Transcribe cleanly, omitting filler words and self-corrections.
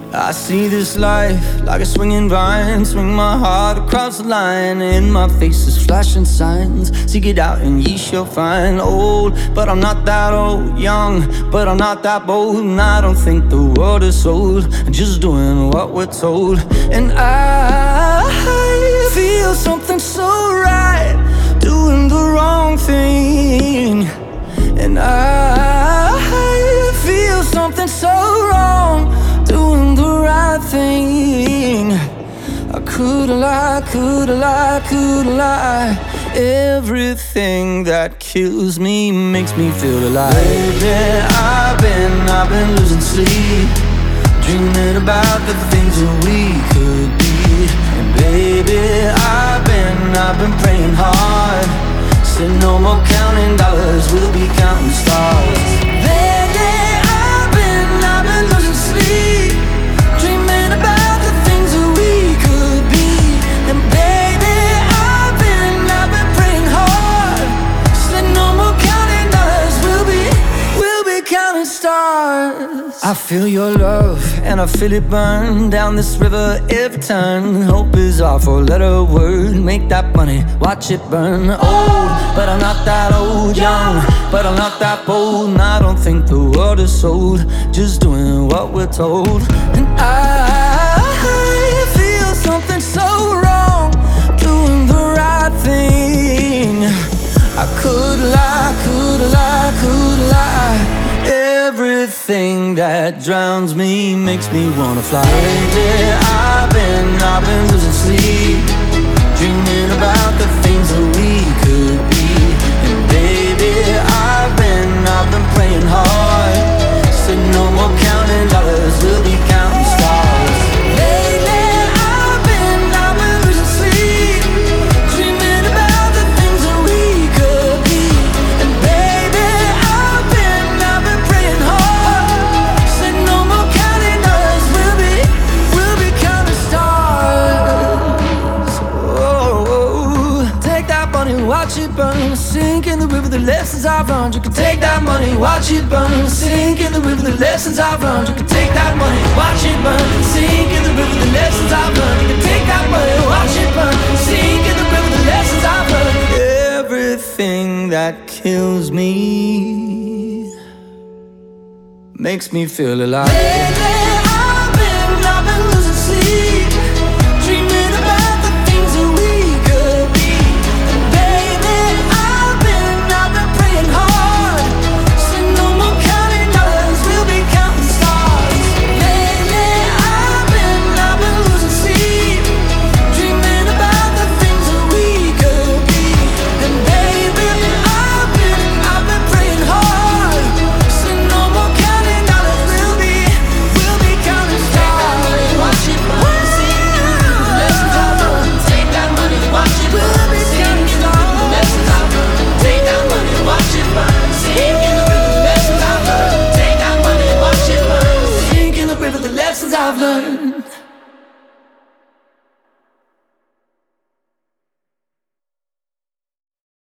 I see this life like a swinging vine. Swing my heart across the line. In my face is flashing signs. Seek it out and ye shall find. Old, but I'm not that old. Young, but I'm not that bold. And I don't think the world is sold. I'm just doing what we're told. And I feel something so right, doing the wrong thing. And I feel something so wrong, doing the right thing. I could lie, could lie, could lie. Everything that kills me makes me feel alive. Lately I've been losing sleep, dreaming about the things that we could be. And baby, I've been praying hard. Said no more counting dollars, we'll be counting stars. Lately I've been losing sleep, dreaming about the things that we could be. And baby, I've been praying hard. Said no more counting dollars, we'll be counting stars. I feel your love and I feel it burn down this river every turn. Hope is our four-letter word. Make that money, watch it burn. Old, but I'm not that old. Young, but I'm not that bold. And I don't think the world is sold. Just doing what we're told. And I feel something so wrong, doing the right thing. I could lie, could lie, could lie. Everything that drowns me makes me wanna fly. Lately I've been losing sleep, dreaming about the things that we could be. And baby, I've been praying hard. Said no more counting dollars, we'll be counting stars. Lately I've been losing sleep, dreaming about the things that we could be. And baby, I've been praying hard. Said no more counting dollars, we'll be counting stars. Oh, take that money, watch it burn, sink in the river, the lessons I've learned. You can take that money, watch it burn, sink in the river, the lessons I've learned. You can take that money, watch it burn, sink in the river, the lessons I've learned. You can take that money, watch it burn, sink in the river, the lessons I've learned. Everything that kills me makes me feel alive.